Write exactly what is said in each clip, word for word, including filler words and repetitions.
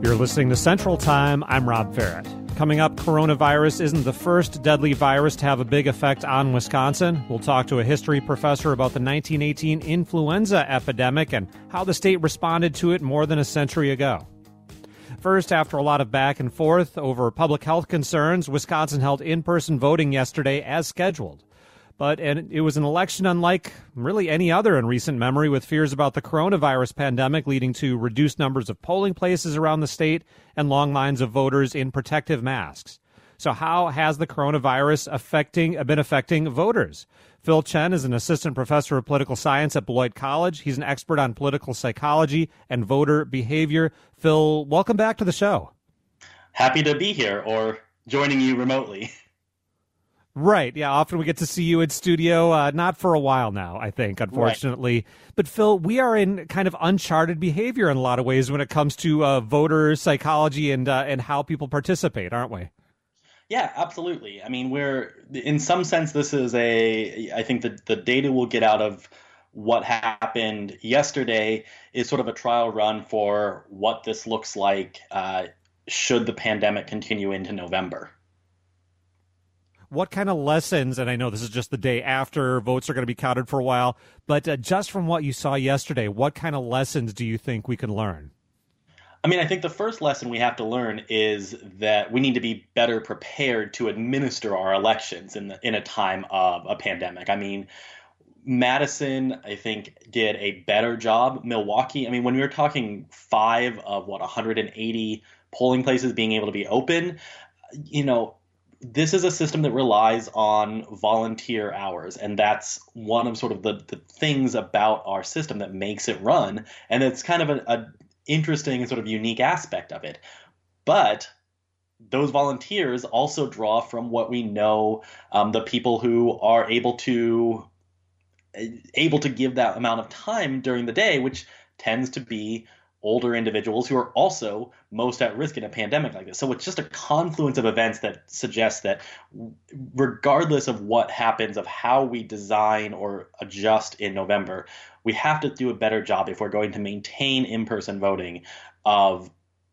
You're listening to Central Time. I'm Rob Ferrett. Coming up, coronavirus isn't the first deadly virus to have a big effect on Wisconsin. We'll talk to a history professor about the nineteen eighteen influenza epidemic and how the state responded to it more than a century ago. First, after a lot of back and forth over public health concerns, Wisconsin held in-person voting yesterday as scheduled. But and it was an election unlike really any other in recent memory, with fears about the coronavirus pandemic leading to reduced numbers of polling places around the state and long lines of voters in protective masks. So how has the coronavirus affecting been affecting voters? Phil Chen is an assistant professor of political science at Beloit College. He's an expert on political psychology and voter behavior. Phil, welcome back to the show. Happy to be here, or joining you remotely. Right. Yeah. Often we get to see you in studio, uh, not for a while now, I think, unfortunately. Right. But Phil, we are in kind of uncharted behavior in a lot of ways when it comes to uh, voter psychology and uh, and how people participate, aren't we? Yeah, absolutely. I mean, we're in some sense, this is a I think that the data we'll get out of what happened yesterday is sort of a trial run for what this looks like uh, should the pandemic continue into November. What kind of lessons, and I know this is just the day after votes are going to be counted for a while, but uh, just from what you saw yesterday, what kind of lessons do you think we can learn? I mean, I think the first lesson we have to learn is that we need to be better prepared to administer our elections in the, in a time of a pandemic. I mean, Madison, I think, did a better job. Milwaukee, I mean, when we were talking five of, what, one hundred eighty polling places being able to be open, you know, this is a system that relies on volunteer hours, and that's one of sort of the, the things about our system that makes it run, and it's kind of a, a interesting and sort of unique aspect of it. But those volunteers also draw from what we know, um, the people who are able to able to give that amount of time during the day, which tends to be older individuals who are also most at risk in a pandemic like this. So it's just a confluence of events that suggests that regardless of what happens, of how we design or adjust in November, we have to do a better job if we're going to maintain in-person voting of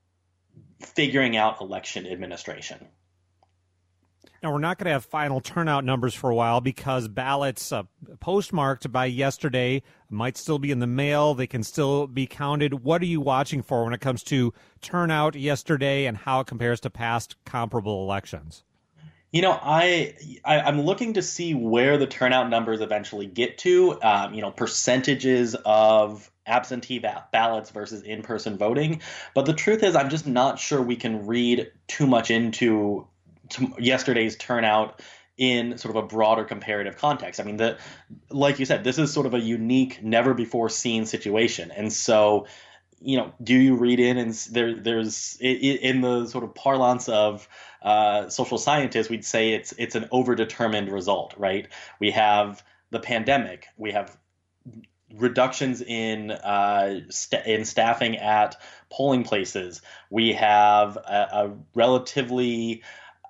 figuring out election administration. Now, we're not going to have final turnout numbers for a while because ballots uh, postmarked by yesterday might still be in the mail. They can still be counted. What are you watching for when it comes to turnout yesterday and how it compares to past comparable elections? You know, I, I I'm looking to see where the turnout numbers eventually get to. Um, you know, percentages of absentee ba- ballots versus in-person voting. But the truth is, I'm just not sure we can read too much into to yesterday's turnout in sort of a broader comparative context. I mean, the like you said, this is sort of a unique, never before seen situation. And so, you know, do you read in and there there's in the sort of parlance of uh, social scientists, we'd say it's it's an overdetermined result, right? We have the pandemic, we have reductions in uh, st- in staffing at polling places, we have a, a relatively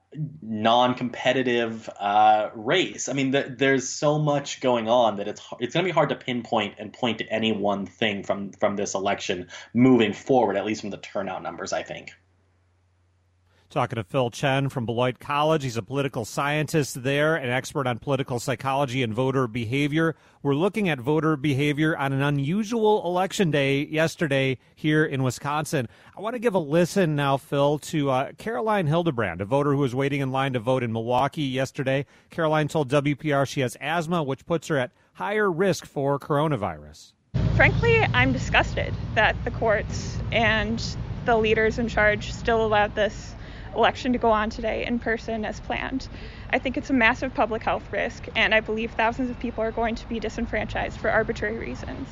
non-competitive uh, race. I mean, th- there's so much going on that it's it's going to be hard to pinpoint and point to any one thing from from this election moving forward, at least from the turnout numbers, I think. Talking to Phil Chen from Beloit College. He's a political scientist there, an expert on political psychology and voter behavior. We're looking at voter behavior on an unusual election day yesterday here in Wisconsin. I want to give a listen now, Phil, to uh, Caroline Hildebrand, a voter who was waiting in line to vote in Milwaukee yesterday. Caroline told W P R she has asthma, which puts her at higher risk for coronavirus. Frankly, I'm disgusted that the courts and the leaders in charge still allowed this election to go on today in person as planned. I think it's a massive public health risk, and I believe thousands of people are going to be disenfranchised for arbitrary reasons.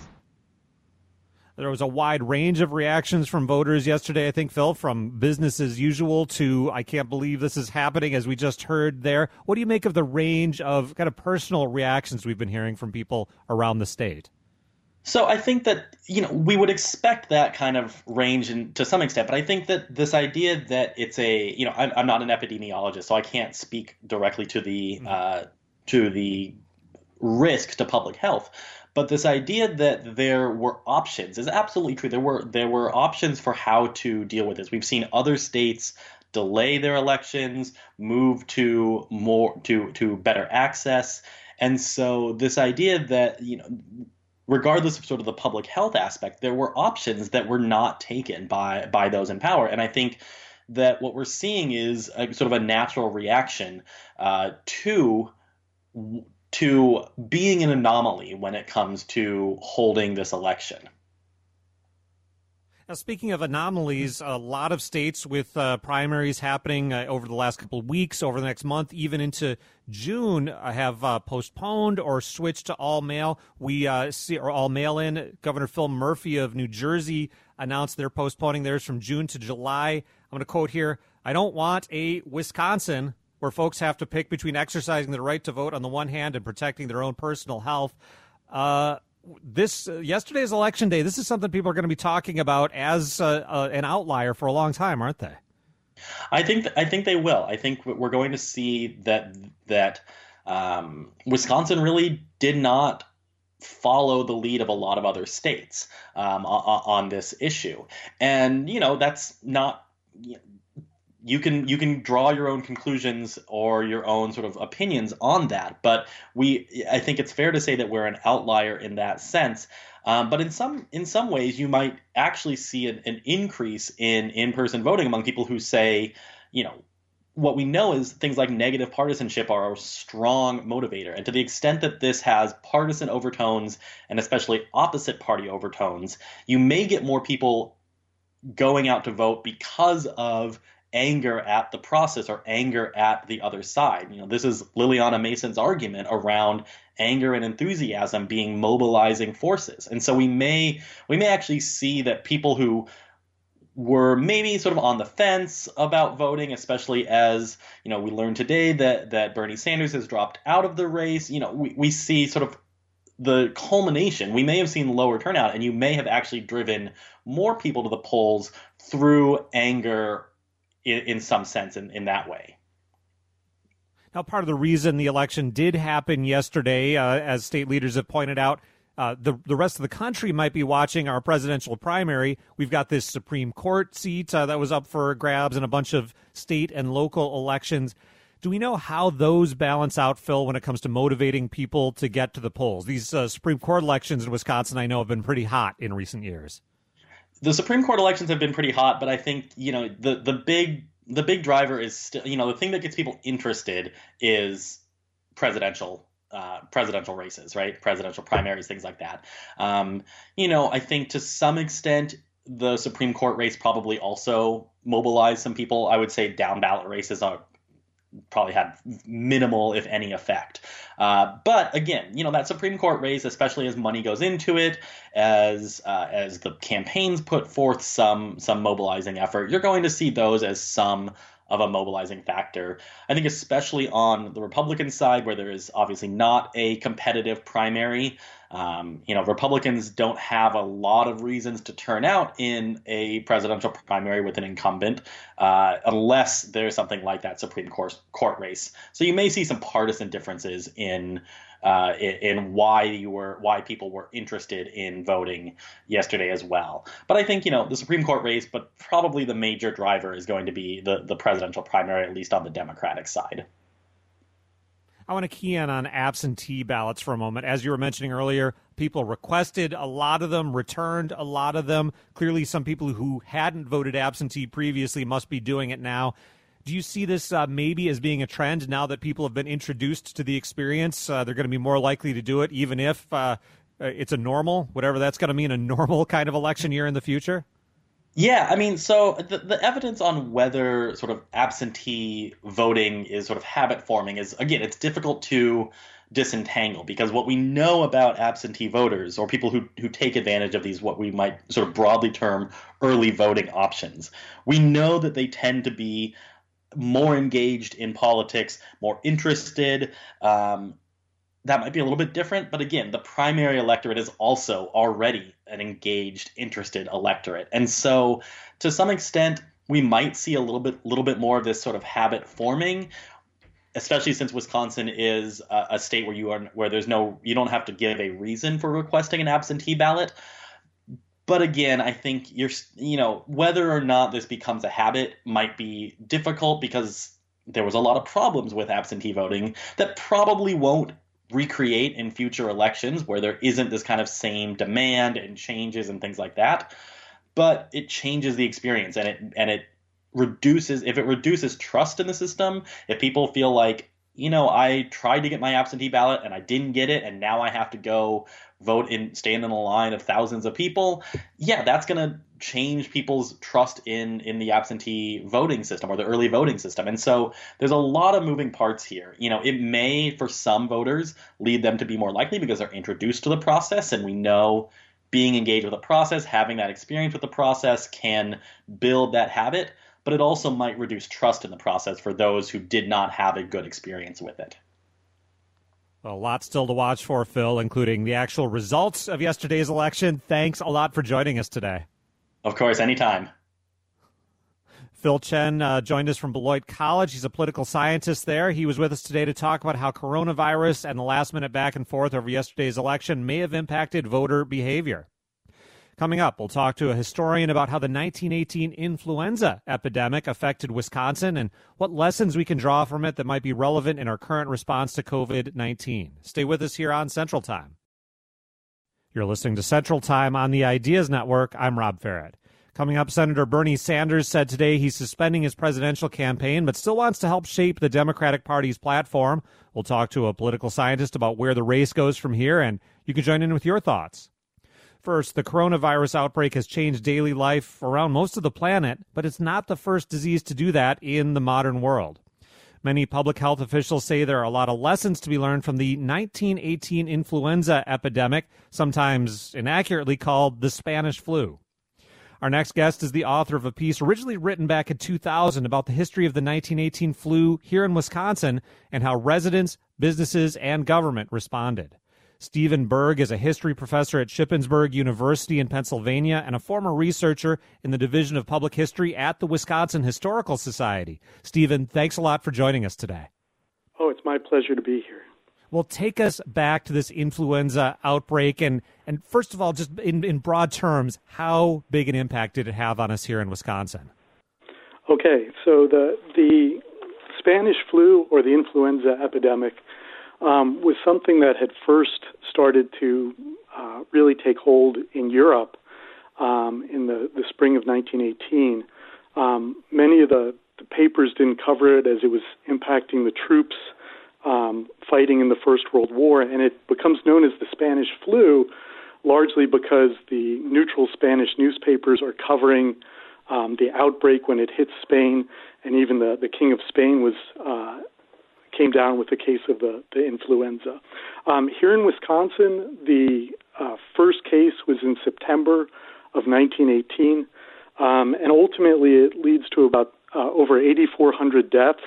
There was a wide range of reactions from voters yesterday, I think, Phil, from business as usual to I can't believe this is happening, as we just heard there. What do you make of the range of kind of personal reactions we've been hearing from people around the state? So I think that, you know, we would expect that kind of range in, to some extent, but I think that this idea that it's a, you know, I'm, I'm not an epidemiologist, so I can't speak directly to the uh, to the risk to public health. But this idea that there were options is absolutely true. There were there were options for how to deal with this. We've seen other states delay their elections, move to more to to better access. And so this idea that, you know, regardless of sort of the public health aspect, there were options that were not taken by by those in power. And I think that what we're seeing is a sort of a natural reaction uh, to to being an anomaly when it comes to holding this election. Now, speaking of anomalies, a lot of states with uh, primaries happening uh, over the last couple of weeks, over the next month, even into June, uh, have uh, postponed or switched to all mail. We uh, see, or all mail in. Governor Phil Murphy of New Jersey announced they're postponing theirs from June to July. I'm going to quote here: "I don't want a Wisconsin where folks have to pick between exercising their right to vote on the one hand and protecting their own personal health." Uh, This uh, yesterday's election day, this is something people are going to be talking about as uh, uh, an outlier for a long time, aren't they? I think th- I think they will. I think we're going to see that that um, Wisconsin really did not follow the lead of a lot of other states um, on, on this issue, and you know that's not. You can you can draw your own conclusions or your own sort of opinions on that, but we I think it's fair to say that we're an outlier in that sense. Um, but in some in some ways, you might actually see an, an increase in in-person voting among people who say, you know, what we know is things like negative partisanship are a strong motivator, and to the extent that this has partisan overtones and especially opposite party overtones, you may get more people going out to vote because of anger at the process or anger at the other side. You know, this is Liliana Mason's argument around anger and enthusiasm being mobilizing forces. And so we may we may actually see that people who were maybe sort of on the fence about voting, especially as, you know, we learned today that that Bernie Sanders has dropped out of the race, you know, we, we see sort of the culmination. We may have seen lower turnout, and you may have actually driven more people to the polls through anger in, in some sense in, in that way. Now, part of the reason the election did happen yesterday, uh, as state leaders have pointed out, uh, the, the rest of the country might be watching our presidential primary. We've got this Supreme Court seat uh, that was up for grabs and a bunch of state and local elections. Do we know how those balance out, Phil, when it comes to motivating people to get to the polls? These uh, Supreme Court elections in Wisconsin, I know, have been pretty hot in recent years. The Supreme Court elections have been pretty hot, but I think, you know, the, the big the big driver is still, you know, the thing that gets people interested is presidential uh, presidential races, right? Presidential primaries, things like that. Um, you know, I think to some extent, the Supreme Court race probably also mobilized some people. I would say down ballot races are probably had minimal, if any, effect. Uh, but again, you know, that Supreme Court race, especially as money goes into it, as uh, as the campaigns put forth some some mobilizing effort, you're going to see those as some of a mobilizing factor. I think especially on the Republican side, where there is obviously not a competitive primary. Um, you know, Republicans don't have a lot of reasons to turn out in a presidential primary with an incumbent, uh, unless there's something like that Supreme Court, court race. So you may see some partisan differences in uh, in, in why you were why people were interested in voting yesterday as well. But I think, you know, the Supreme Court race, but probably the major driver is going to be the the presidential primary, at least on the Democratic side. I want to key in on absentee ballots for a moment. As you were mentioning earlier, people requested a lot of them, returned a lot of them. Clearly, some people who hadn't voted absentee previously must be doing it now. Do you see this uh, maybe as being a trend now that people have been introduced to the experience? Uh, they're going to be more likely to do it, even if uh, it's a normal, whatever that's going to mean, a normal kind of election year in the future? Yeah, I mean, so the, the evidence on whether sort of absentee voting is sort of habit forming is, again, it's difficult to disentangle, because what we know about absentee voters, or people who, who take advantage of these, what we might sort of broadly term early voting options, we know that they tend to be more engaged in politics, more interested. Um, That might be a little bit different, but again, the primary electorate is also already an engaged, interested electorate. And so to some extent, we might see a little bit little bit more of this sort of habit forming, especially since Wisconsin is a, a state where you are where there's no you don't have to give a reason for requesting an absentee ballot. But again, I think you're you know whether or not this becomes a habit might be difficult because there was a lot of problems with absentee voting that probably won't recreate in future elections where there isn't this kind of same demand and changes and things like that. But it changes the experience and it and it reduces if it reduces trust in the system, if people feel like, you know, I tried to get my absentee ballot and I didn't get it and now I have to go vote in stand in a line of thousands of people, yeah, that's going to change people's trust in in the absentee voting system or the early voting system. And so there's a lot of moving parts here. You know, it may for some voters lead them to be more likely because they're introduced to the process, and we know being engaged with the process, having that experience with the process can build that habit, but it also might reduce trust in the process for those who did not have a good experience with it. A lot still to watch for, Phil, including the actual results of yesterday's election. Thanks a lot for joining us today. Of course, anytime. Phil Chen uh, joined us from Beloit College. He's a political scientist there. He was with us today to talk about how coronavirus and the last-minute back and forth over yesterday's election may have impacted voter behavior. Coming up, we'll talk to a historian about how the nineteen eighteen influenza epidemic affected Wisconsin and what lessons we can draw from it that might be relevant in our current response to covid nineteen. Stay with us here on Central Time. You're listening to Central Time on the Ideas Network. I'm Rob Farrett. Coming up, Senator Bernie Sanders said today he's suspending his presidential campaign, but still wants to help shape the Democratic Party's platform. We'll talk to a political scientist about where the race goes from here, and you can join in with your thoughts. First, the coronavirus outbreak has changed daily life around most of the planet, but it's not the first disease to do that in the modern world. Many public health officials say there are a lot of lessons to be learned from the nineteen eighteen influenza epidemic, sometimes inaccurately called the Spanish flu. Our next guest is the author of a piece originally written back in two thousand about the history of the nineteen eighteen flu here in Wisconsin and how residents, businesses, and government responded. Stephen Berg is a history professor at Shippensburg University in Pennsylvania and a former researcher in the Division of Public History at the Wisconsin Historical Society. Stephen, thanks a lot for joining us today. Oh, it's my pleasure to be here. Well, take us back to this influenza outbreak. And, and first of all, just in, in broad terms, how big an impact did it have on us here in Wisconsin? Okay, so the the Spanish flu or the influenza epidemic Um, was something that had first started to uh, really take hold in Europe um, in the, the spring of nineteen eighteen. Um, many of the, the papers didn't cover it as it was impacting the troops um, fighting in the First World War, and it becomes known as the Spanish flu largely because the neutral Spanish newspapers are covering um, the outbreak when it hit Spain, and even the, the King of Spain was uh, came down with a case of the, the influenza. Um, here in Wisconsin, the uh, first case was in September of nineteen eighteen, um, and ultimately it leads to about uh, over eighty-four hundred deaths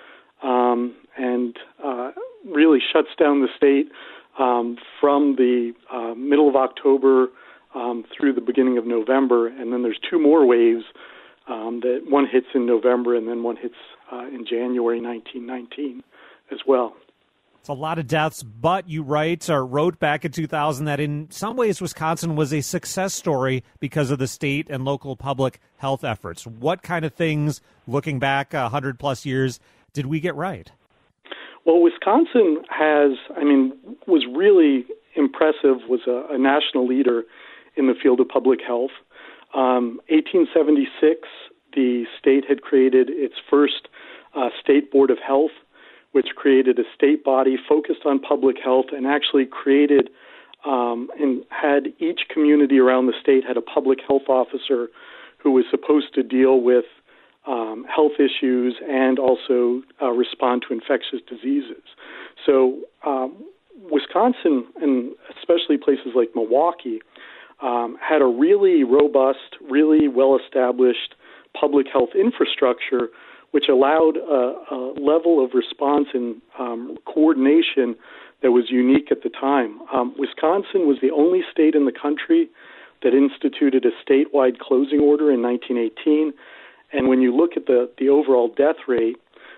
um, and uh, really shuts down the state um, from the uh, middle of October um, through the beginning of November, and then there's two more waves. Um, that one hits in November and then one hits uh, in January nineteen nineteen as well. It's a lot of deaths, but you write or wrote back in two thousand that in some ways Wisconsin was a success story because of the state and local public health efforts. What kind of things, looking back one hundred plus years, did we get right? Well, Wisconsin has, I mean, was really impressive, was a, a national leader in the field of public health. Um, eighteen seventy-six, the state had created its first uh, state board of health, which created a state body focused on public health and actually created um, and had each community around the state had a public health officer who was supposed to deal with um, health issues and also uh, respond to infectious diseases. So um, Wisconsin, and especially places like Milwaukee, Um, had a really robust, really well-established public health infrastructure, which allowed a, a level of response and um, coordination that was unique at the time. Um, Wisconsin was the only state in the country that instituted a statewide closing order in nineteen eighteen, and when you look at the, the overall death rate,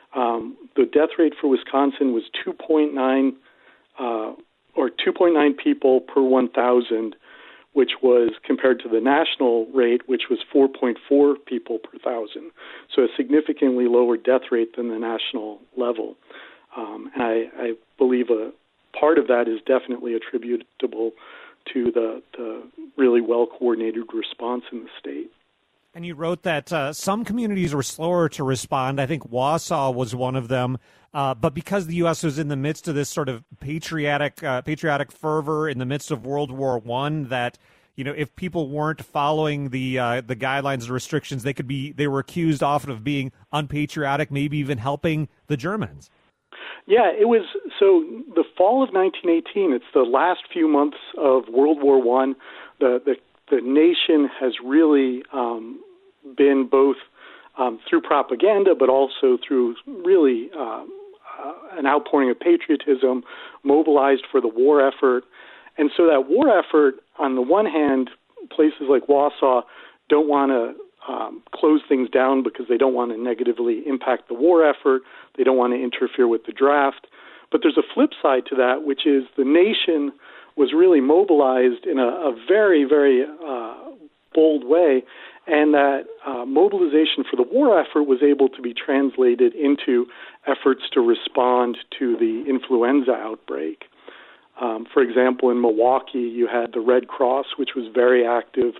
Um, the death rate for Wisconsin was two point nine uh, or two point nine people per one thousand, which was compared to the national rate, which was four point four people per thousand. So a significantly lower death rate than the national level. Um, and I, I believe a part of that is definitely attributable to the, the really well-coordinated response in the state. And you wrote that uh, some communities were slower to respond. I think Wausau was one of them. Uh, but because the U S was in the midst of this sort of patriotic uh, patriotic fervor in the midst of World War One, that you know, if people weren't following the uh, the guidelines and restrictions, they could be they were accused often of being unpatriotic, maybe even helping the Germans. Yeah, it was so the fall of nineteen eighteen. It's the last few months of World War One. The the the nation has really um, been both um, through propaganda, but also through really uh, uh, an outpouring of patriotism, mobilized for the war effort. And so that war effort, on the one hand, places like Wausau don't want to um, close things down because they don't want to negatively impact the war effort. They don't want to interfere with the draft. But there's a flip side to that, which is the nation was really mobilized in a, a very, very uh, bold way, and that uh, mobilization for the war effort was able to be translated into efforts to respond to the influenza outbreak. Um, for example, in Milwaukee, you had the Red Cross, which was very active,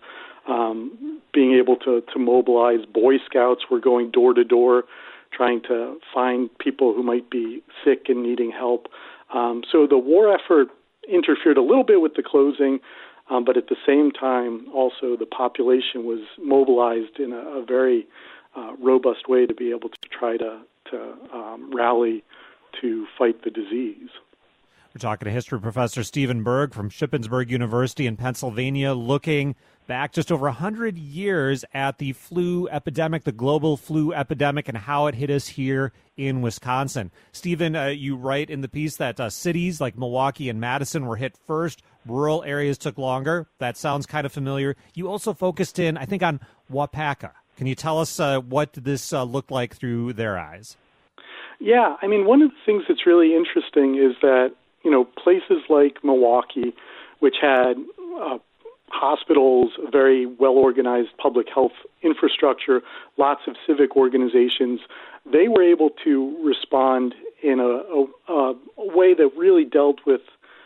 um, being able to, to mobilize. Boy Scouts were going door to door, trying to find people who might be sick and needing help. Um, so the war effort interfered a little bit with the closing, um, but at the same time, also the population was mobilized in a, a very uh, robust way to be able to try to, to um, rally to fight the disease. We're talking to history professor Stephen Berg from Shippensburg University in Pennsylvania, looking back just over one hundred years at the flu epidemic, the global flu epidemic, and how it hit us here in Wisconsin. Stephen, uh, you write in the piece that uh, cities like Milwaukee and Madison were hit first. Rural areas took longer. That sounds kind of familiar. You also focused in, I think, on Waupaca. Can you tell us uh, what this uh, looked like through their eyes? Yeah, I mean, one of the things that's really interesting is that, you know, places like Milwaukee, which had uh, hospitals, a very well-organized public health infrastructure, lots of civic organizations, they were able to respond in a, a, a way that really dealt with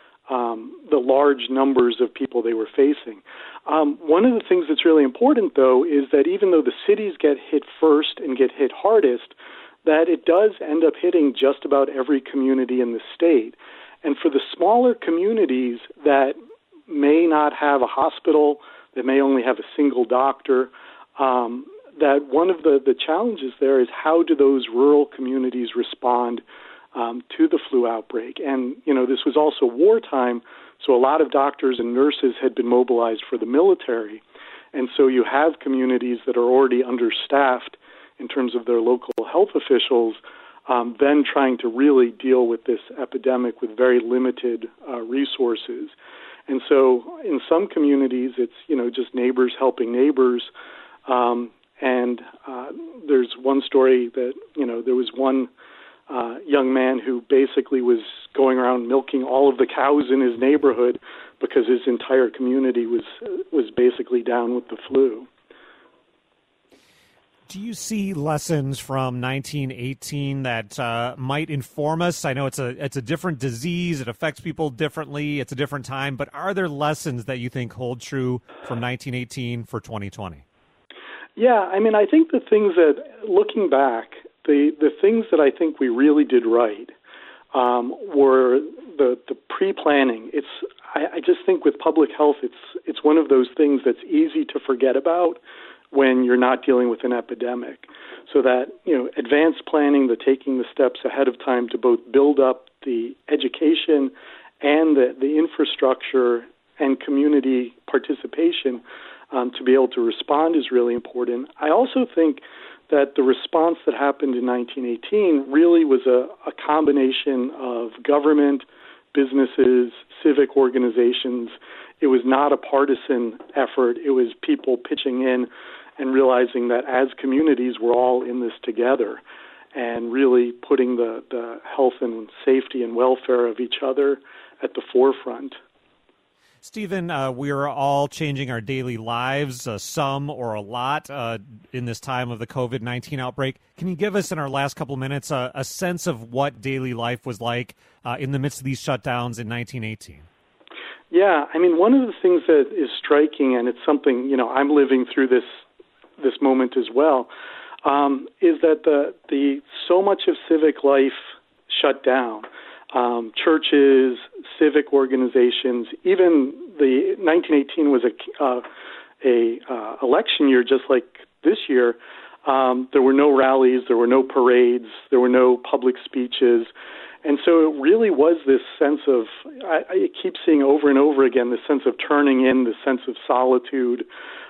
um, the large numbers of people they were facing. Um, one of the things that's really important, though, is that even though the cities get hit first and get hit hardest, that it does end up hitting just about every community in the state. And for the smaller communities that may not have a hospital, that may only have a single doctor, um, that one of the, the challenges there is how do those rural communities respond um, to the flu outbreak? And, you know, this was also wartime, so a lot of doctors and nurses had been mobilized for the military. And so you have communities that are already understaffed in terms of their local health officials, Um, then trying to really deal with this epidemic with very limited uh, resources. And so in some communities, it's, you know, just neighbors helping neighbors. Um, and uh, there's one story that, you know, there was one uh, young man who basically was going around milking all of the cows in his neighborhood because his entire community was was basically down with the flu. Do you see lessons from nineteen eighteen that uh, might inform us? I know it's a it's a different disease. It affects people differently. It's a different time. But are there lessons that you think hold true from nineteen eighteen for twenty twenty? Yeah, I mean, I think the things that, looking back, the, the things that I think we really did right um, were the, the pre-planning. It's I, I just think with public health, it's it's one of those things that's easy to forget about when you're not dealing with an epidemic. So that, you know, advanced planning, the taking the steps ahead of time to both build up the education and the, the infrastructure and community participation um, to be able to respond is really important. I also think that the response that happened in nineteen eighteen really was a, a combination of government, businesses, civic organizations. It was not a partisan effort. It was people pitching in and realizing that as communities, we're all in this together. and really putting the, the health and safety and welfare of each other at the forefront. Stephen, uh, we are all changing our daily lives, uh, some or a lot, uh, in this time of the COVID nineteen outbreak. Can you give us, in our last couple minutes, uh, a sense of what daily life was like uh, in the midst of these shutdowns in nineteen eighteen? Yeah, I mean, one of the things that is striking, and it's something, you know, I'm living through this this moment as well, um, is that the the so much of civic life shut down. Um, churches, civic organizations, even the nineteen eighteen was a uh, a uh, election year, just like this year. Um, there were no rallies, there were no parades, there were no public speeches, and so it really was this sense of, I, I keep seeing over and over again, this sense of turning in, this sense of solitude,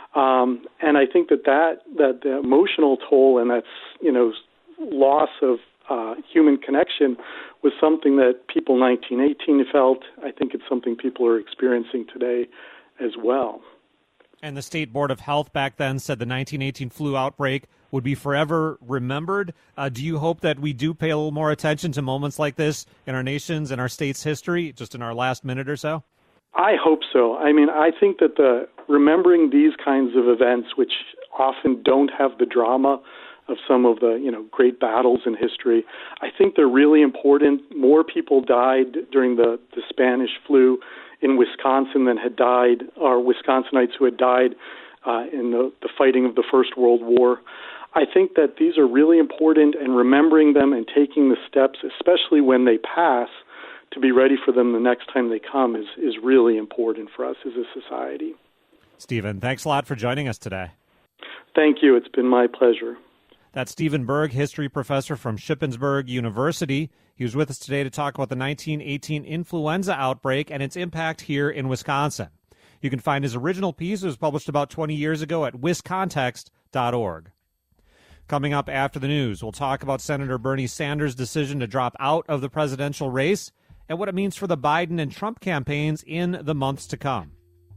um, and I think that that that the emotional toll and that's you know loss of Uh, human connection was something that people nineteen eighteen felt. I think it's something people are experiencing today as well. And the State Board of Health back then said the nineteen eighteen flu outbreak would be forever remembered. Uh, do you hope that we do pay a little more attention to moments like this in our nation's and our state's history, just in our last minute or so? I hope so. I mean, I think that the remembering these kinds of events, which often don't have the drama of some of the, you know, great battles in history, I think they're really important. More people died during the, the Spanish flu in Wisconsin than had died, or Wisconsinites who had died uh, in the, the fighting of the First World War. I think that these are really important, and remembering them and taking the steps, especially when they pass, to be ready for them the next time they come is, is really important for us as a society. Stephen, thanks a lot for joining us today. Thank you. It's been my pleasure. That's Stephen Berg, history professor from Shippensburg University. He was with us today to talk about the nineteen eighteen influenza outbreak and its impact here in Wisconsin. You can find his original piece. It was published about twenty years ago at wiscontext dot org. Coming up after the news, we'll talk about Senator Bernie Sanders' decision to drop out of the presidential race and what it means for the Biden and Trump campaigns in the months to come.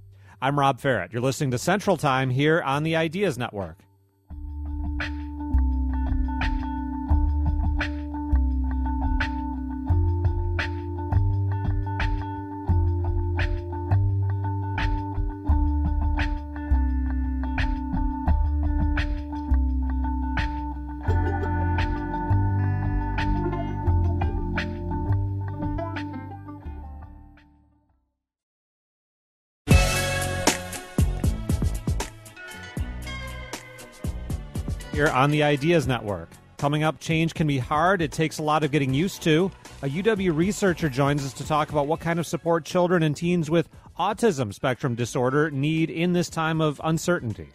I'm Rob Ferrett. You're listening to Central Time here on the Ideas Network. Here on the Ideas Network. Coming up, change can be hard. It takes a lot of getting used to. A U W researcher joins us to talk about what kind of support children and teens with autism spectrum disorder need in this time of uncertainty.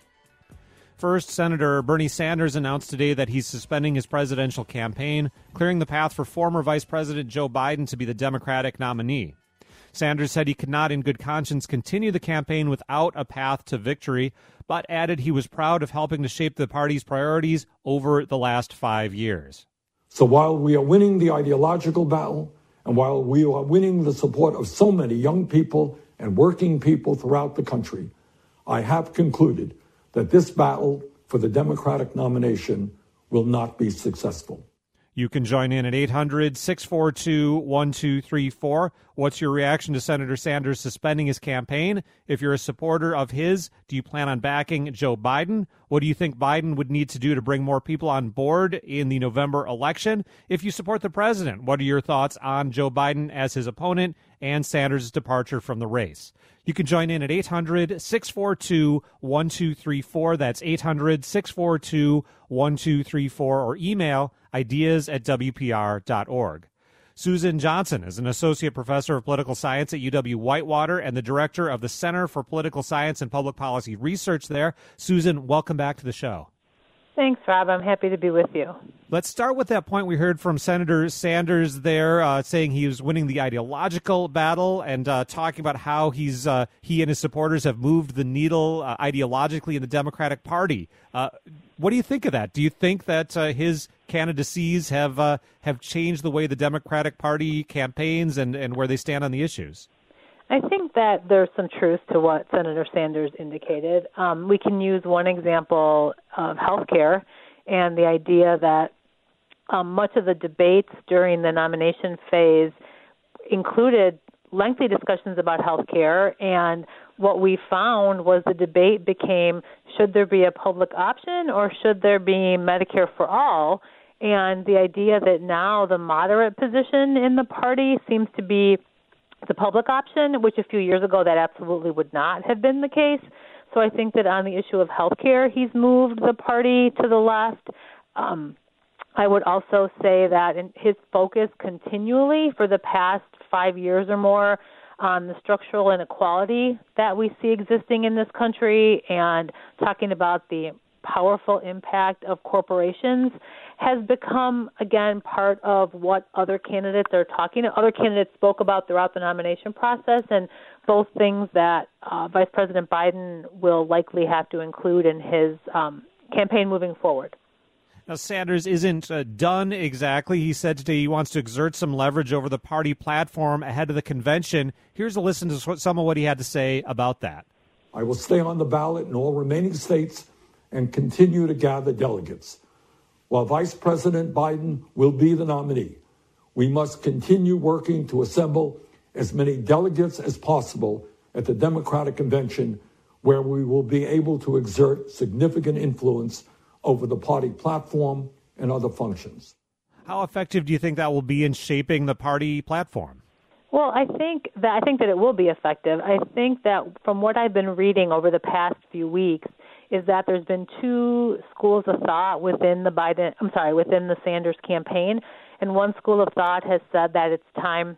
First, Senator Bernie Sanders announced today that he's suspending his presidential campaign, clearing the path for former Vice President Joe Biden to be the Democratic nominee. Sanders said he could not in good conscience continue the campaign without a path to victory, but added he was proud of helping to shape the party's priorities over the last five years. So while we are winning the ideological battle, and while we are winning the support of so many young people and working people throughout the country, I have concluded that this battle for the Democratic nomination will not be successful. You can join in at eight hundred, six four two, one two three four. What's your reaction to Senator Sanders suspending his campaign? If you're a supporter of his, do you plan on backing Joe Biden? What do you think Biden would need to do to bring more people on board in the November election? If you support the president, what are your thoughts on Joe Biden as his opponent and Sanders' departure from the race? You can join in at eight hundred, six four two, one two three four. That's eight hundred, six four two, one two three four, or email ideas at w p r dot org. Susan Johnson is an associate professor of political science at U W-Whitewater and the director of the Center for Political Science and Public Policy Research there. Susan, welcome back to the show. Thanks, Rob. I'm happy to be with you. Let's start with that point we heard from Senator Sanders there, uh, saying he was winning the ideological battle and uh, talking about how he's uh, he and his supporters have moved the needle uh, ideologically in the Democratic Party. Uh, what do you think of that? Do you think that uh, his candidacies have uh, have changed the way the Democratic Party campaigns and, and where they stand on the issues? I think that there's some truth to what Senator Sanders indicated. Um, we can use one example of healthcare and the idea that um, much of the debates during the nomination phase included lengthy discussions about health care, and what we found was the debate became, should there be a public option or should there be Medicare for all? And the idea that now the moderate position in the party seems to be the public option, which a few years ago that absolutely would not have been the case. So I think that on the issue of health care, he's moved the party to the left. Um, I would also say that in his focus continually for the past five years or more on the structural inequality that we see existing in this country and talking about the powerful impact of corporations has become, again, part of what other candidates are talking. Other candidates spoke about throughout the nomination process, and both things that uh, Vice President Biden will likely have to include in his um, campaign moving forward. Now, Sanders isn't uh, done exactly. He said today he wants to exert some leverage over the party platform ahead of the convention. Here's a listen to some of what he had to say about that. I will stay on the ballot in all remaining states and continue to gather delegates. While Vice President Biden will be the nominee, we must continue working to assemble as many delegates as possible at the Democratic Convention, where we will be able to exert significant influence over the party platform and other functions. How effective do you think that will be in shaping the party platform? Well, I think that I think that it will be effective. I think that from what I've been reading over the past few weeks is that there's been two schools of thought within the Biden, I'm sorry, within the Sanders campaign, and one school of thought has said that it's time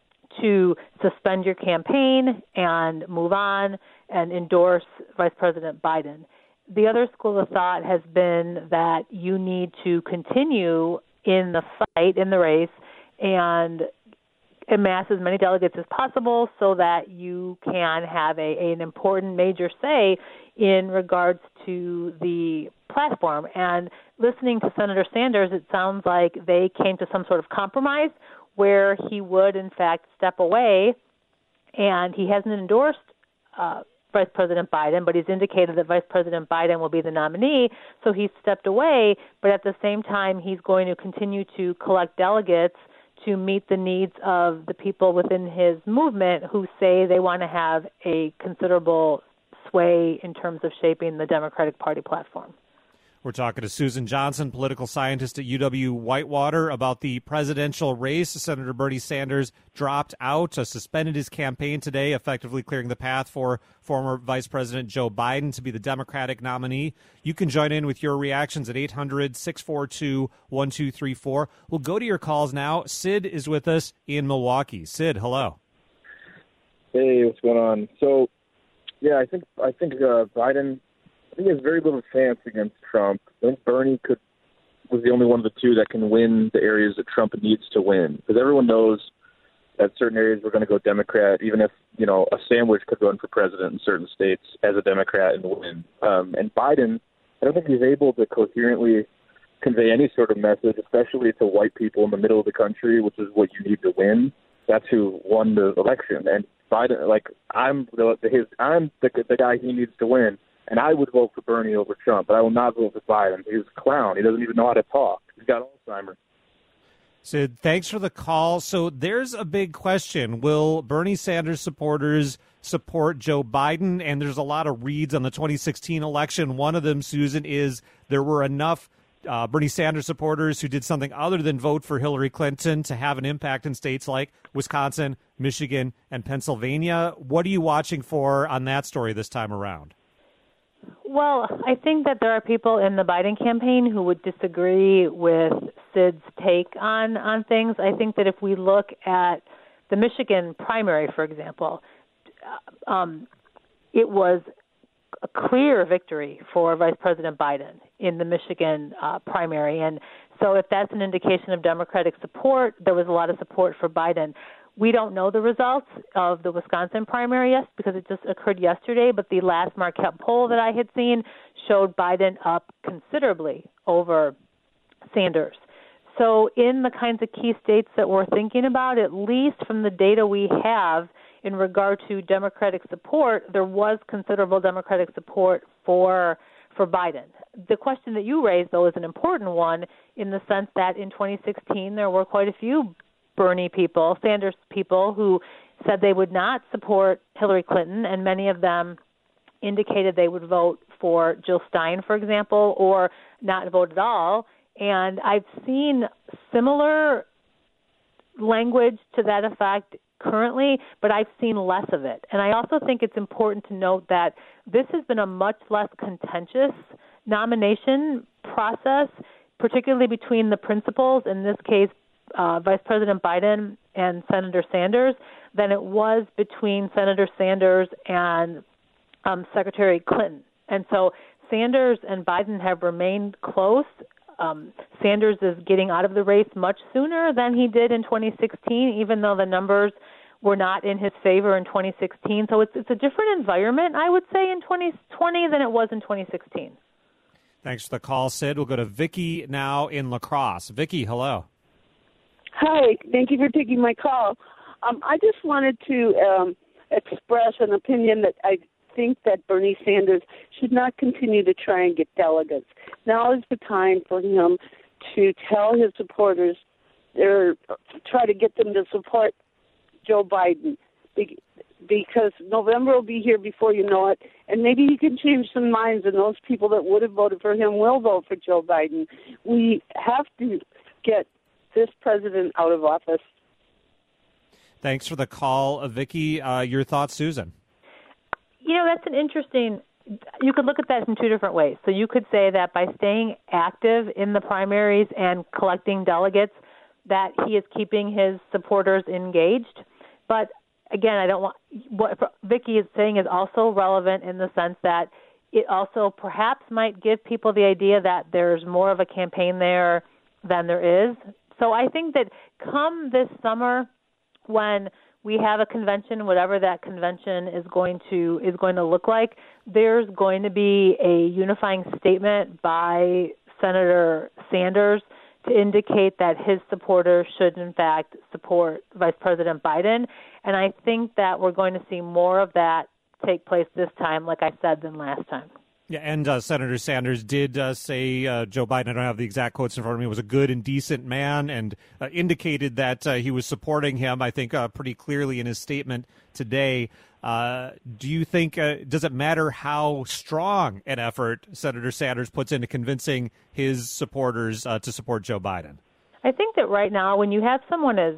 to suspend your campaign and move on and endorse Vice President Biden. The other school of thought has been that you need to continue in the fight, in the race, and amass as many delegates as possible so that you can have a, an important major say in regards to the platform. And listening to Senator Sanders, it sounds like they came to some sort of compromise where he would, in fact, step away, and he hasn't endorsed uh, Vice President Biden, but he's indicated that Vice President Biden will be the nominee, so he's stepped away, but at the same time, he's going to continue to collect delegates to meet the needs of the people within his movement who say they want to have a considerable sway in terms of shaping the Democratic Party platform. We're talking to Susan Johnson, political scientist at U W-Whitewater, about the presidential race. Senator Bernie Sanders dropped out, uh, suspended his campaign today, effectively clearing the path for former Vice President Joe Biden to be the Democratic nominee. You can join in with your reactions at eight hundred, six four two, one two three four. We'll go to your calls now. Sid is with us in Milwaukee. Sid, hello. Hey, what's going on? So, yeah, I think I think uh, Biden... I think he has very little chance against Trump. I think Bernie could was the only one of the two that can win the areas that Trump needs to win. Because everyone knows that certain areas we're going to go Democrat, even if, you know, a sandwich could run for president in certain states as a Democrat and win. Um, and Biden, I don't think he's able to coherently convey any sort of message, especially to white people in the middle of the country, which is what you need to win. That's who won the election. And Biden, like, I'm the, his, I'm the, the guy he needs to win. And I would vote for Bernie over Trump, but I will not vote for Biden. He's a clown. He doesn't even know how to talk. He's got Alzheimer's. Sid, thanks for the call. So there's a big question. Will Bernie Sanders supporters support Joe Biden? And there's a lot of reads on the twenty sixteen election. One of them, Susan, is there were enough uh, Bernie Sanders supporters who did something other than vote for Hillary Clinton to have an impact in states like Wisconsin, Michigan, and Pennsylvania. What are you watching for on that story this time around? Well, I think that there are people in the Biden campaign who would disagree with Sid's take on, on things. I think that if we look at the Michigan primary, for example, um, it was a clear victory for Vice President Biden in the Michigan uh, primary. And so if that's an indication of Democratic support, there was a lot of support for Biden. We don't know the results of the Wisconsin primary yet because it just occurred yesterday, but the last Marquette poll that I had seen showed Biden up considerably over Sanders. So in the kinds of key states that we're thinking about, at least from the data we have in regard to Democratic support, there was considerable Democratic support for for Biden. the question that you raised, though, is an important one in the sense that in twenty sixteen there were quite a few Bernie people, Sanders people, who said they would not support Hillary Clinton, and many of them indicated they would vote for Jill Stein, for example, or not vote at all. And I've seen similar language to that effect currently, but I've seen less of it. And I also think it's important to note that this has been a much less contentious nomination process, particularly between the principals, in this case, uh, Vice President Biden and Senator Sanders, than it was between Senator Sanders and um, Secretary Clinton. And so Sanders and Biden have remained close. Um, Sanders is getting out of the race much sooner than he did in twenty sixteen, even though the numbers were not in his favor in twenty sixteen. So it's it's a different environment, I would say, in twenty twenty than it was in twenty sixteen. Thanks for the call, Sid. We'll go to Vicki now in La Crosse. Vicki, hello. Hi. Thank you for taking my call. Um, I just wanted to um, express an opinion that I think that Bernie Sanders should not continue to try and get delegates. Now is the time for him to tell his supporters, or try to get them to support Joe Biden, because November will be here before you know it, and maybe he can change some minds, and those people that would have voted for him will vote for Joe Biden. We have to get this president out of office. Thanks for the call, Vicki. Uh, your thoughts, Susan? You know, that's an interesting, you could look at that in two different ways. So you could say that by staying active in the primaries and collecting delegates, that he is keeping his supporters engaged. But again, I don't want, what Vicki is saying is also relevant in the sense that it also perhaps might give people the idea that there's more of a campaign there than there is. So I think that come this summer, when we have a convention, whatever that convention is going to is going to look like, there's going to be a unifying statement by Senator Sanders to indicate that his supporters should, in fact, support Vice President Biden. And I think that we're going to see more of that take place this time, like I said, than last time. Yeah, and uh, Senator Sanders did uh, say uh, Joe Biden, I don't have the exact quotes in front of me, was a good and decent man, and uh, indicated that uh, he was supporting him, I think, uh, pretty clearly in his statement today. Uh, do you think, uh, does it matter how strong an effort Senator Sanders puts into convincing his supporters uh, to support Joe Biden? I think that right now, when you have someone as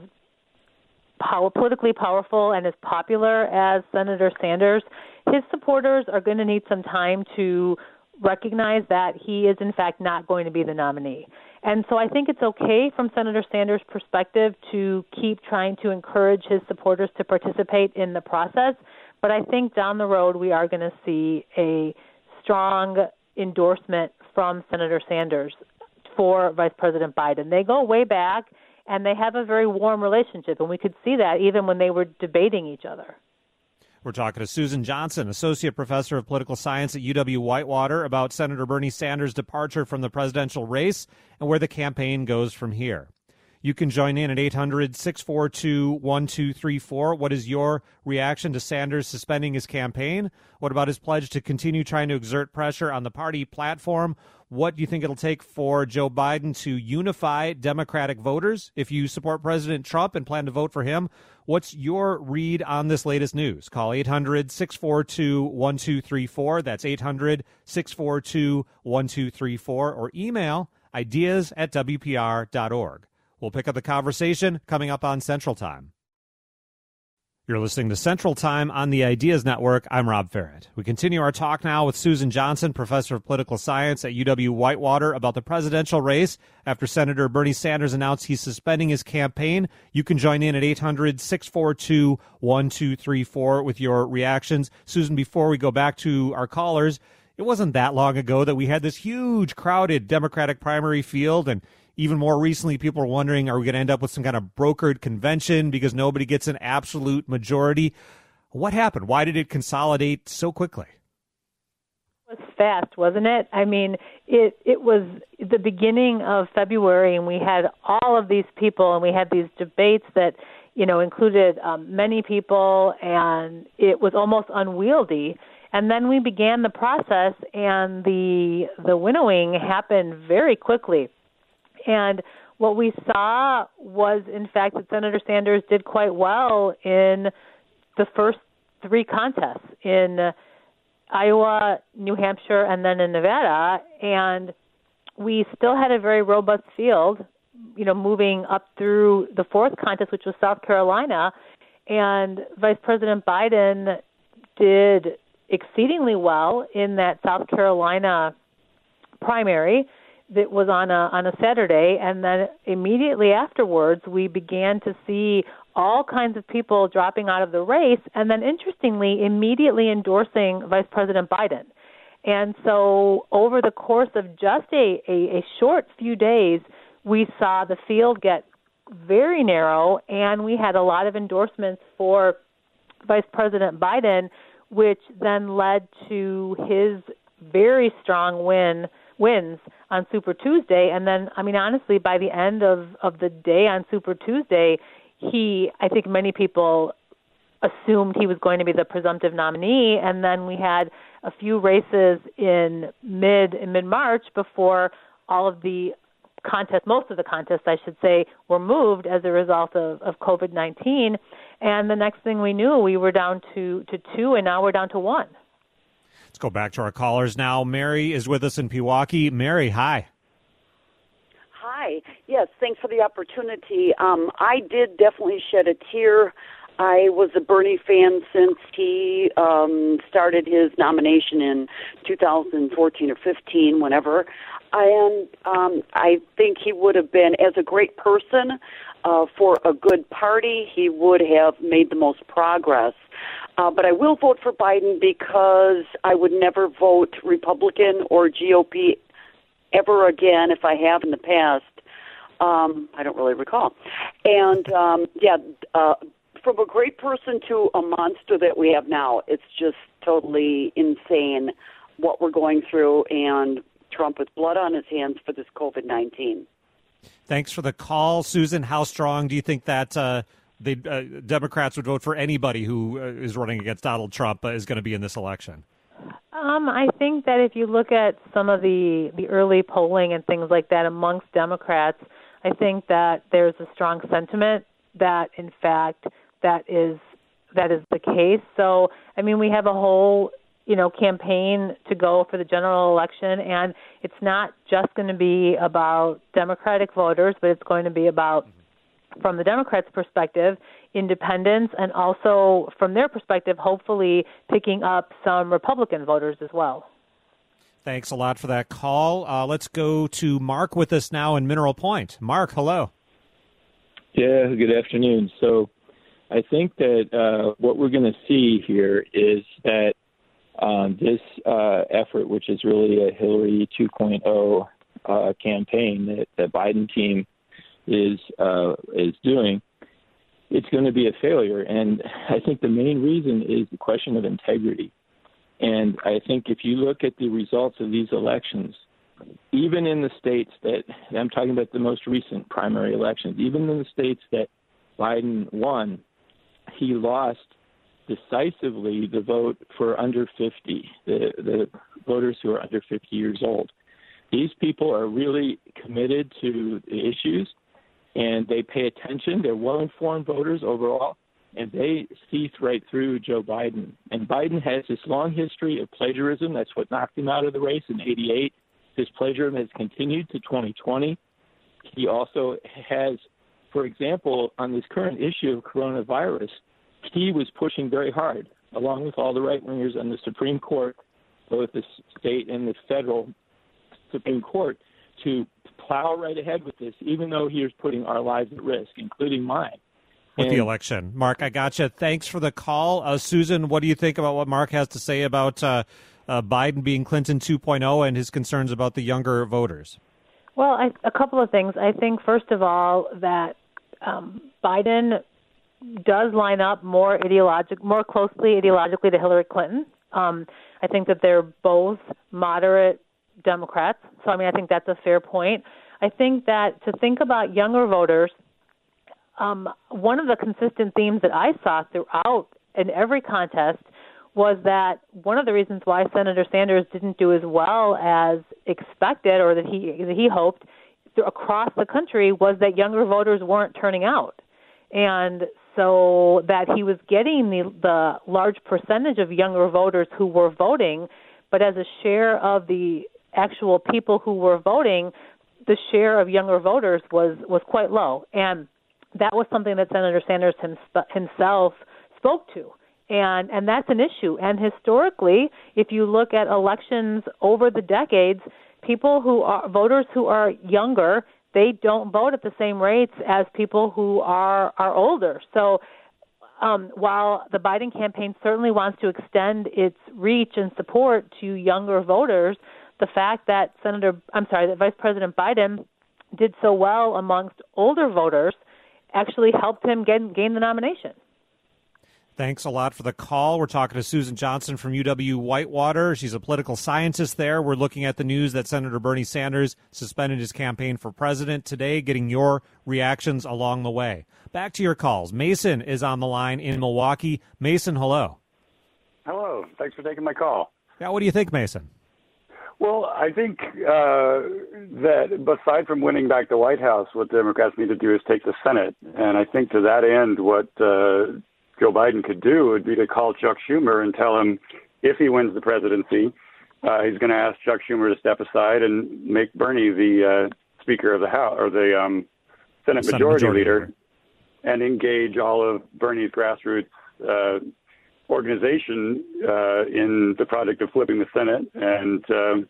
power, politically powerful and as popular as Senator Sanders, his supporters are going to need some time to recognize that he is, in fact, not going to be the nominee. And so I think it's okay from Senator Sanders' perspective to keep trying to encourage his supporters to participate in the process. But I think down the road we are going to see a strong endorsement from Senator Sanders for Vice President Biden. They go way back, and they have a very warm relationship, and we could see that even when they were debating each other. We're talking to Susan Johnson, Associate Professor of Political Science at U W-Whitewater, about Senator Bernie Sanders' departure from the presidential race and where the campaign goes from here. You can join in at eight hundred, six four two, one two three four. What is your reaction to Sanders suspending his campaign? What about his pledge to continue trying to exert pressure on the party platform? What do you think it'll take for Joe Biden to unify Democratic voters? If you support President Trump and plan to vote for him, what's your read on this latest news? Call eight hundred, six four two, one two three four. That's eight hundred, six four two, one two three four. Or email ideas at W P R dot org. We'll pick up the conversation coming up on Central Time. You're listening to Central Time on the Ideas Network. I'm Rob Ferret. We continue our talk now with Susan Johnson, Professor of Political Science at U W-Whitewater, about the presidential race after Senator Bernie Sanders announced he's suspending his campaign. You can join in at eight hundred, six four two, one two three four with your reactions. Susan, before we go back to our callers, it wasn't that long ago that we had this huge, crowded Democratic primary field, and even more recently, people are wondering, are we going to end up with some kind of brokered convention because nobody gets an absolute majority? What happened? Why did it consolidate so quickly? It was fast, wasn't it? I mean, it it was the beginning of February, and we had all of these people, and we had these debates that, you know, included um, many people, and it was almost unwieldy. And then we began the process, and the the winnowing happened very quickly. And what we saw was, in fact, that Senator Sanders did quite well in the first three contests, in Iowa, New Hampshire, and then in Nevada. And we still had a very robust field, you know, moving up through the fourth contest, which was South Carolina. And Vice President Biden did exceedingly well in that South Carolina primary that was on a on a Saturday, and then immediately afterwards we began to see all kinds of people dropping out of the race, and then interestingly immediately endorsing Vice President Biden. And so over the course of just a, a, a short few days, we saw the field get very narrow, and we had a lot of endorsements for Vice President Biden, which then led to his very strong win wins on Super Tuesday. And then, I mean, honestly, by the end of, of the day on Super Tuesday, he, I think many people assumed he was going to be the presumptive nominee. And then we had a few races in mid in mid-March before all of the contests, most of the contests, I should say, were moved as a result of, of COVID nineteen. And the next thing we knew, we were down to, to two, and now we're down to one. Let's go back to our callers now. Mary is with us in Pewaukee. Mary, hi. Hi. Yes, thanks for the opportunity. Um, I did definitely shed a tear. I was a Bernie fan since he um, started his nomination in two thousand fourteen or fifteen, whenever. And um, I think he would have been, as a great person, uh, for a good party, he would have made the most progress. Uh, but I will vote for Biden because I would never vote Republican or G O P ever again if I have in the past. Um, I don't really recall. And, um, yeah, uh, from a great person to a monster that we have now, it's just totally insane what we're going through, and Trump with blood on his hands for this COVID nineteen. Thanks for the call. Susan, how strong do you think that uh, the uh, Democrats would vote for anybody who uh, is running against Donald Trump uh, is going to be in this election? Um, I think that if you look at some of the, the early polling and things like that amongst Democrats, I think that there's a strong sentiment that, in fact, that is that is the case. So, I mean, we have a whole you know, campaign to go for the general election, and it's not just going to be about Democratic voters, but it's going to be about, from the Democrats' perspective, independents, and also from their perspective, hopefully picking up some Republican voters as well. Thanks a lot for that call. Uh, let's go to Mark with us now in Mineral Point. Mark, hello. Yeah, good afternoon. So I think that uh, what we're going to see here is that Um, this uh, effort, which is really a Hillary two point oh uh, campaign that the Biden team is uh, is doing, it's going to be a failure. And I think the main reason is the question of integrity. And I think if you look at the results of these elections, even in the states that, I'm talking about the most recent primary elections, even in the states that Biden won, he lost decisively the vote for under fifty, the, the voters who are under fifty years old. These people are really committed to the issues, and they pay attention. They're well-informed voters overall, and they see right through Joe Biden. And Biden has this long history of plagiarism. That's what knocked him out of the race in eighty-eight. His plagiarism has continued to twenty twenty. He also has, for example, on this current issue of coronavirus, he was pushing very hard, along with all the right-wingers on the Supreme Court, both the state and the federal Supreme Court, to plow right ahead with this, even though he was putting our lives at risk, including mine. With and, the election. Mark, I gotcha. Thanks for the call. Uh, Susan, what do you think about what Mark has to say about uh, uh, Biden being Clinton two point oh and his concerns about the younger voters? Well, I, a couple of things. I think, first of all, that um, Biden does line up more ideologic, more closely ideologically to Hillary Clinton. Um, I think that they're both moderate Democrats. So, I mean, I think that's a fair point. I think that to think about younger voters, um, one of the consistent themes that I saw throughout in every contest was that one of the reasons why Senator Sanders didn't do as well as expected, or that he that he hoped, across the country, was that younger voters weren't turning out. And so that he was getting the, the large percentage of younger voters who were voting, but as a share of the actual people who were voting, the share of younger voters was, was quite low. And that was something that Senator Sanders himself spoke to. And and that's an issue. And historically, if you look at elections over the decades, people who are voters who are younger, they don't vote at the same rates as people who are, are older. So um, while the Biden campaign certainly wants to extend its reach and support to younger voters, the fact that Senator, I'm sorry, that Vice President Biden did so well amongst older voters actually helped him get, gain the nomination. Thanks a lot for the call. We're talking to Susan Johnson from U W Whitewater. She's a political scientist there. We're looking at the news that Senator Bernie Sanders suspended his campaign for president today, getting your reactions along the way. Back to your calls. Mason is on the line in Milwaukee. Mason, hello. Hello. Thanks for taking my call. Yeah, what do you think, Mason? Well, I think uh, that aside from winning back the White House, what Democrats need to do is take the Senate. And I think to that end, what uh, Joe Biden could do would be to call Chuck Schumer and tell him if he wins the presidency, uh, he's going to ask Chuck Schumer to step aside and make Bernie the uh, Speaker of the House or the um, Senate, Senate Majority, Majority Leader, Leader and engage all of Bernie's grassroots uh, organization uh, in the project of flipping the Senate and uh,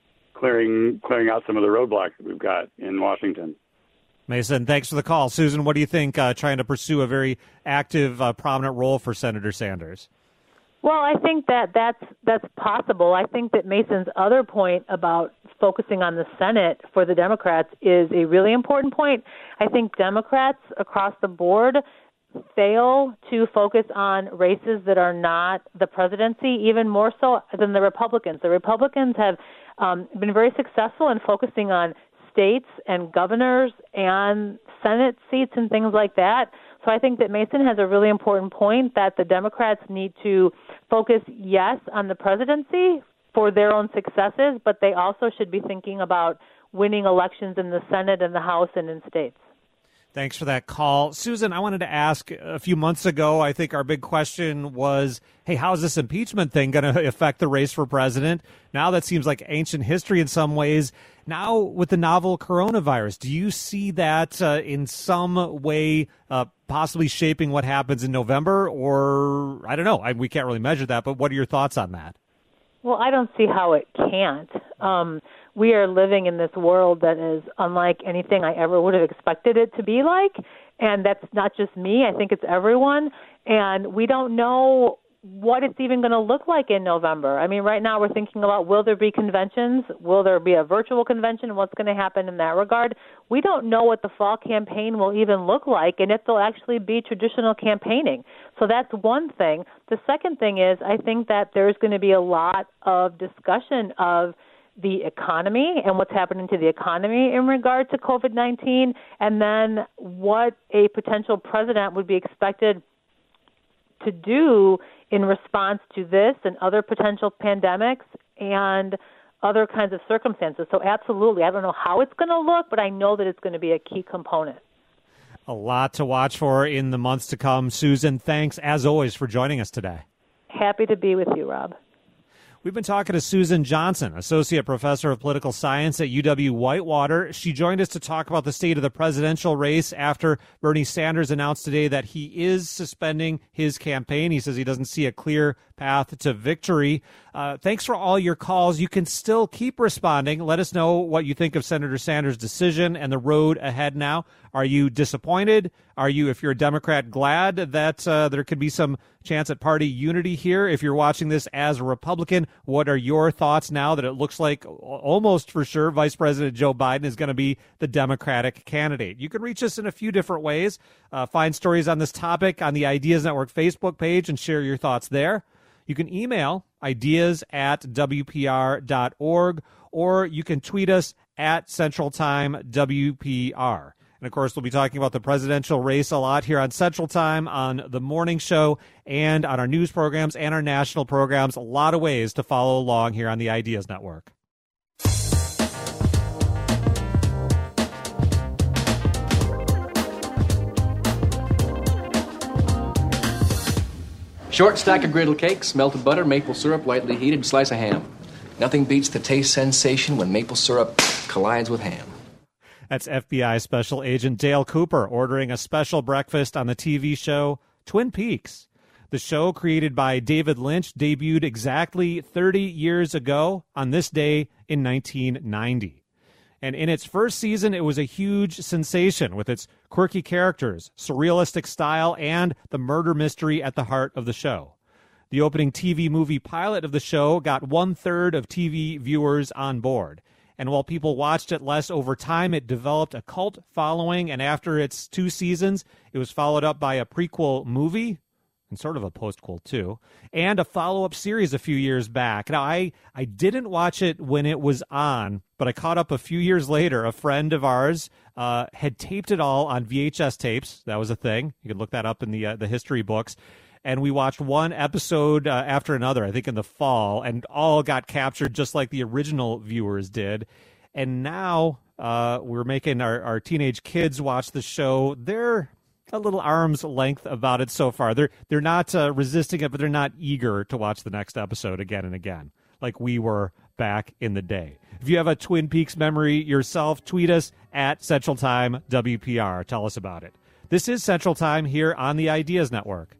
clearing clearing out some of the roadblocks that we've got in Washington. Mason, thanks for the call. Susan, what do you think uh, trying to pursue a very active, uh, prominent role for Senator Sanders? Well, I think that that's, that's possible. I think that Mason's other point about focusing on the Senate for the Democrats is a really important point. I think Democrats across the board fail to focus on races that are not the presidency, even more so than the Republicans. The Republicans have um, been very successful in focusing on states and governors and Senate seats and things like that. So I think that Mason has a really important point that the Democrats need to focus, yes, on the presidency for their own successes, but they also should be thinking about winning elections in the Senate and the House and in states. Thanks for that call. Susan, I wanted to ask, a few months ago, I think our big question was, hey, how is this impeachment thing going to affect the race for president? Now that seems like ancient history in some ways. Now with the novel coronavirus, do you see that uh, in some way uh, possibly shaping what happens in November? Or, I don't know, I, we can't really measure that, but what are your thoughts on that? Well, I don't see how it can't. Um, we are living in this world that is unlike anything I ever would have expected it to be like, and that's not just me. I think it's everyone, and we don't know what it's even going to look like in November. I mean, right now we're thinking about, will there be conventions? Will there be a virtual convention? What's going to happen in that regard? We don't know what the fall campaign will even look like and if there'll actually be traditional campaigning. So that's one thing. The second thing is I think that there's going to be a lot of discussion of the economy and what's happening to the economy in regard to COVID nineteen, and then what a potential president would be expected to do in response to this and other potential pandemics and other kinds of circumstances. So absolutely, I don't know how it's going to look, but I know that it's going to be a key component. A lot to watch for in the months to come. Susan, thanks as always for joining us today. Happy to be with you, Rob. We've been talking to Susan Johnson, Associate Professor of Political Science at U W Whitewater. She joined us to talk about the state of the presidential race after Bernie Sanders announced today that he is suspending his campaign. He says he doesn't see a clear path to victory. Uh, thanks for all your calls. You can still keep responding. Let us know what you think of Senator Sanders' decision and the road ahead now. Are you disappointed? Are you, if you're a Democrat, glad that uh, there could be some chance at party unity here? If you're watching this as a Republican, what are your thoughts now that it looks like almost for sure Vice President Joe Biden is going to be the Democratic candidate? You can reach us in a few different ways. Uh, find stories on this topic on the Ideas Network Facebook page and share your thoughts there. You can email ideas at W P R dot org, or you can tweet us at Central Time W P R. And, of course, we'll be talking about the presidential race a lot here on Central Time, on the morning show, and on our news programs and our national programs. A lot of ways to follow along here on the Ideas Network. Short stack of griddle cakes, melted butter, maple syrup, lightly heated, slice of ham. Nothing beats the taste sensation when maple syrup collides with ham. That's F B I Special Agent Dale Cooper ordering a special breakfast on the T V show Twin Peaks. The show, created by David Lynch, debuted exactly thirty years ago on this day in nineteen ninety. And in its first season, it was a huge sensation with its quirky characters, surrealistic style, and the murder mystery at the heart of the show. The opening T V movie pilot of the show got one-third of T V viewers on board. And while people watched it less over time, it developed a cult following, and after its two seasons, it was followed up by a prequel movie, and sort of a postquel too, and a follow-up series a few years back. Now, I, I didn't watch it when it was on, but I caught up a few years later. A friend of ours uh, had taped it all on V H S tapes. That was a thing. You could look that up in the uh, the history books. And we watched one episode uh, after another, I think in the fall, and all got captured just like the original viewers did. And now uh, we're making our, our teenage kids watch the show. They're a little arm's length about it so far. They're they're not uh, resisting it, but they're not eager to watch the next episode again and again, like we were back in the day. If you have a Twin Peaks memory yourself, tweet us at Central Time W P R. Tell us about it. This is Central Time here on the Ideas Network.